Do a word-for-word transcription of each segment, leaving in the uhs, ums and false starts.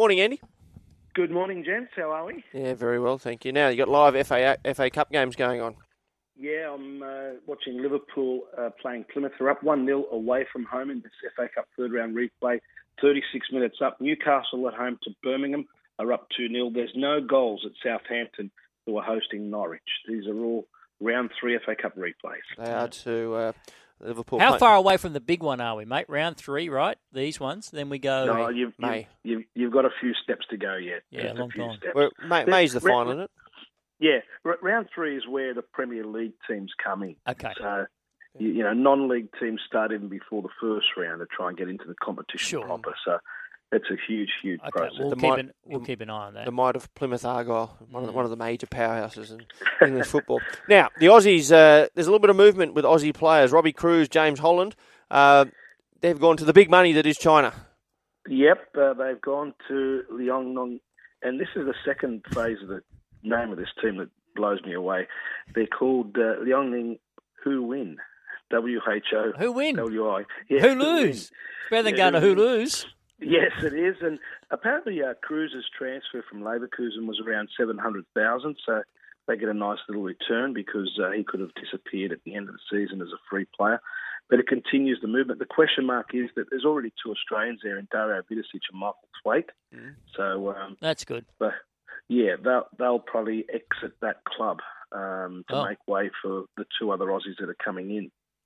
Morning, Andy. Good morning, gents. How are we? Yeah, very well, thank you. Now, you got live F A F A Cup games going on. Yeah, I'm uh, watching Liverpool uh, playing Plymouth. They're up one nil away from home in this F A Cup third round replay. thirty-six minutes up. Newcastle at home to Birmingham are up two nil. There's no goals at Southampton, who are hosting Norwich. These are all round three F A Cup replays. They are to uh, Liverpool. How play- far away from the big one are we, mate? Round three, right? These ones. Then we go. No, you've, May. you've, you've, you've got a few steps to go yet. Yeah, Just long a few time. steps. Well, May, May's the final, isn't it? Yeah, r- round three is where the Premier League teams come in. Okay. So, you, you know, non-league teams start even before the first round to try and get into the competition Sure. proper. So it's a huge, huge Okay, process. we'll The keep, might- an, we'll keep an eye on that. The might of Plymouth Argyle, one of the, one of the major powerhouses in English football. Now, the Aussies, uh, there's a little bit of movement with Aussie players. Robbie Cruz, James Holland, uh, they've gone to the big money that is China. Yep, uh, they've gone to Liaoning, and this is the second phase of the name of this team that blows me away. They're called uh, Liaoning Who Win, W H O Who win? W I. Yeah, Who lose? It's better than Yeah, going to who who win. lose. Yes, it is, and apparently uh, Cruz's transfer from Leverkusen was around seven hundred thousand, so they get a nice little return because uh, he could have disappeared at the end of the season as a free player. But it continues the movement. The question mark is that there's already two Australians there in Dario Vidicic and Michael Thwaite. Mm. So, um, That's good. but yeah, they'll, they'll probably exit that club um, to Oh. make way for the two other Aussies that are coming in.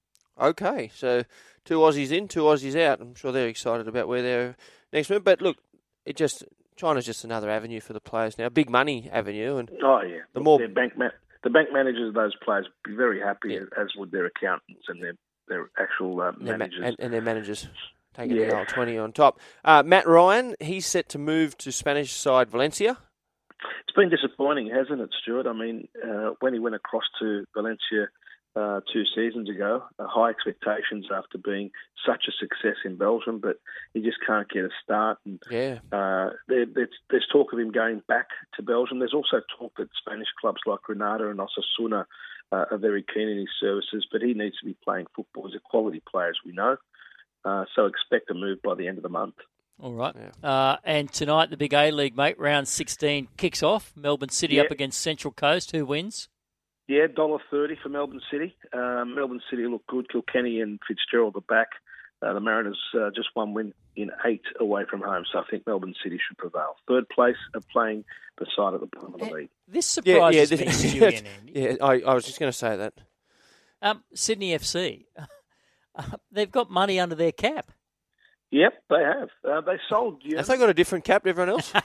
Okay, so two Aussies in, two Aussies out. I'm sure they're excited about where they're next move. But look, it just China's just another avenue for the players now, big money avenue, and Oh yeah, The Look, more- their bank ma- the bank managers of those players would be very happy, Yeah. as would their accountants and their their actual uh, their ma- managers. and, and their managers taking Yeah. the old twenty on top. Uh, Matt Ryan, he's set to move to Spanish side Valencia. It's been disappointing, hasn't it, Stuart? I mean, uh, when he went across to Valencia uh, two seasons ago, uh, high expectations after being such a success in Belgium, but he just can't get a start. And Yeah, uh, there, there's, there's talk of him going back to Belgium. There's also talk that Spanish clubs like Granada and Osasuna uh, are very keen in his services, but he needs to be playing football. He's a quality player, as we know. Uh, so expect a move by the end of the month. All right. Uh, and tonight, the big A-League, mate, round sixteen kicks off. Melbourne City Yeah. up against Central Coast. Who wins? Yeah, one dollar thirty for Melbourne City. Um, Melbourne City look good. Kilkenny and Fitzgerald are back. Uh, the Mariners uh, just one win in eight away from home, so I think Melbourne City should prevail. Third place are playing the side at the bottom of the league. This yeah, yeah. surprises me, this- Stewie and Andy. yeah, I, I was just going to say that. Um, Sydney F C, uh, they've got money under their cap. Yep, they have. Uh, they sold you. Have they got a different cap to everyone else?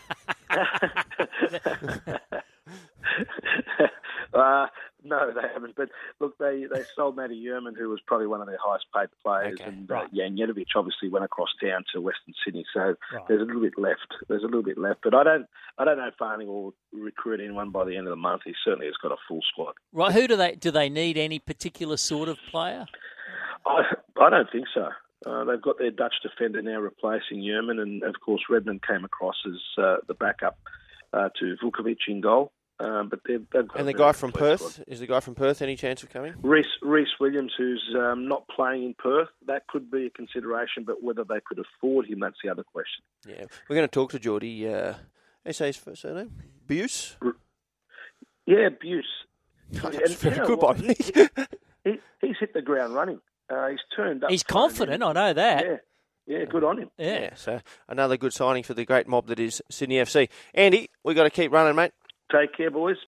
uh, no, they haven't. But look, they, they sold Matty Yerman, who was probably one of their highest paid players, Okay, and right. uh, Janjetovic obviously went across town to Western Sydney. So Right. there's a little bit left. There's a little bit left, but I don't I don't know if Farney will recruit anyone by the end of the month. He certainly has got a full squad. Right? Who do they do? They need any particular sort of player? I I don't think so. Uh, they've got their Dutch defender now replacing Yerman, and of course Redmond came across as uh, the backup uh, to Vukovic in goal. Um, but they've, they've got And a the very guy from complete Perth, squad. is the guy from Perth any chance of coming? Reese, Reese Williams, who's um, not playing in Perth, that could be a consideration, but whether they could afford him, that's the other question. Yeah, we're going to talk to Geordie. Uh, I say his first surname? Buse? Yeah, Buse. God, And that's very you know good what? one, Nick. He, he's hit the ground running. Uh, he's turned up. He's confident. I know that. Yeah, yeah, good on him. Yeah. Yeah, so another good signing for the great mob that is Sydney F C. Andy, we got to keep running, mate. Take care, boys.